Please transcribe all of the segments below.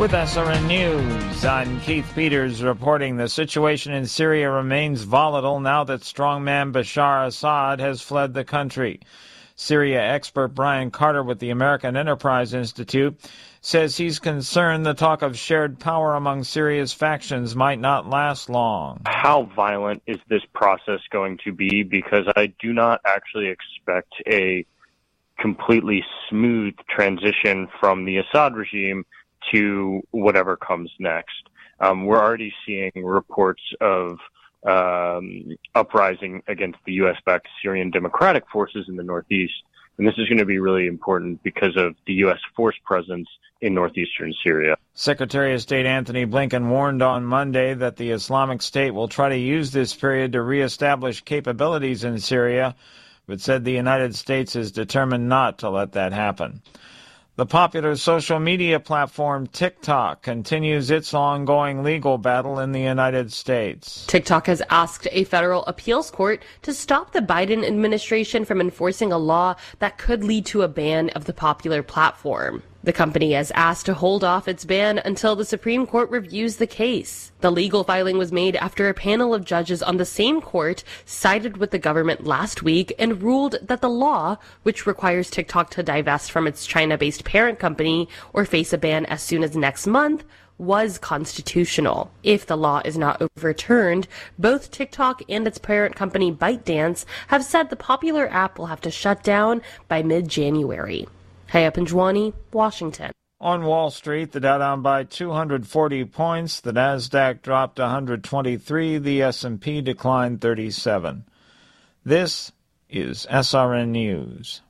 With SRN News, I'm Keith Peters reporting the situation in Syria remains volatile now that strongman Bashar Assad has fled the country. Syria expert Brian Carter with the American Enterprise Institute says he's concerned the talk of shared power among Syria's factions might not last long. How violent is this process going to be? Because I do not actually expect a completely smooth transition from the Assad regime to whatever comes next. We're already seeing reports of uprising against the U.S.-backed Syrian Democratic Forces in the northeast, and this is going to be really important because of the U.S. force presence in northeastern Syria. Secretary of State Anthony Blinken warned on Monday that the Islamic State will try to use this period to reestablish capabilities in Syria, but said the United States is determined not to let that happen. The popular social media platform TikTok continues its ongoing legal battle in the United States. TikTok has asked a federal appeals court to stop the Biden administration from enforcing a law that could lead to a ban of the popular platform. The company has asked to hold off its ban until the Supreme Court reviews the case. The legal filing was made after a panel of judges on the same court sided with the government last week and ruled that the law, which requires TikTok to divest from its China-based parent company or face a ban as soon as next month, was constitutional. If the law is not overturned, both TikTok and its parent company ByteDance have said the popular app will have to shut down by mid-January. Haya Panjwani, Washington. On Wall Street, the Dow down by 240 points, the Nasdaq dropped 123, the S&P declined 37. This is SRN News.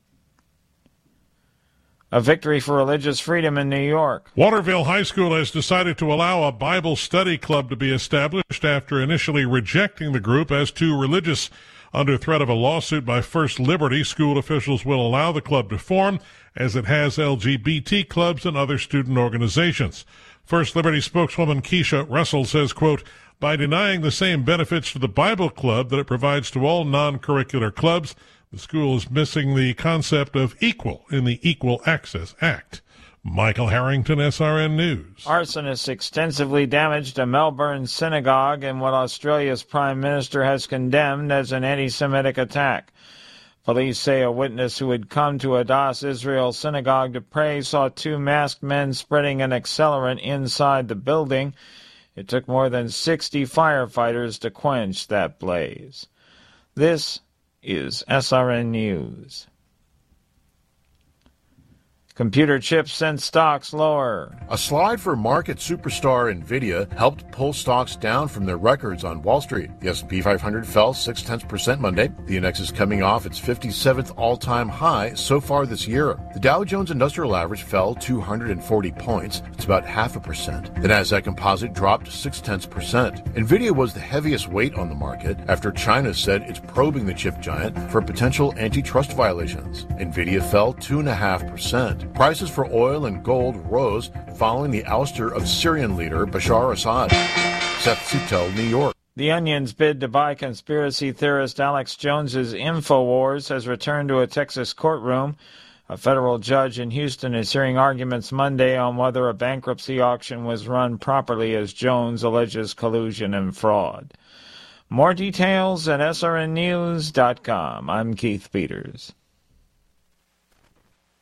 A victory for religious freedom in New York. Waterville High School has decided to allow a Bible study club to be established after initially rejecting the group as too religious. Under threat of a lawsuit by First Liberty, school officials will allow the club to form, as it has LGBT clubs and other student organizations. First Liberty spokeswoman Keisha Russell says, quote, by denying the same benefits to the Bible Club that it provides to all non-curricular clubs, the school is missing the concept of equal in the Equal Access Act. Michael Harrington, SRN News. Arsonists extensively damaged a Melbourne synagogue in what Australia's Prime Minister has condemned as an anti-Semitic attack. Police say a witness who had come to a Das Israel synagogue to pray saw two masked men spreading an accelerant inside the building. It took more than 60 firefighters to quench that blaze. This is SRN News. Computer chips sent stocks lower. A slide for market superstar NVIDIA helped pull stocks down from their records on Wall Street. The S&P 500 fell 0.6% Monday. The index is coming off its 57th all-time high so far this year. The Dow Jones Industrial Average fell 240 points. It's about 0.5%. The Nasdaq Composite dropped 0.6%. NVIDIA was the heaviest weight on the market after China said it's probing the chip giant for potential antitrust violations. NVIDIA fell 2.5%. Prices for oil and gold rose following the ouster of Syrian leader Bashar Assad. Seth Sutel, New York. The Onion's bid to buy conspiracy theorist Alex Jones's InfoWars has returned to a Texas courtroom. A federal judge in Houston is hearing arguments Monday on whether a bankruptcy auction was run properly as Jones alleges collusion and fraud. More details at srnnews.com. I'm Keith Peters.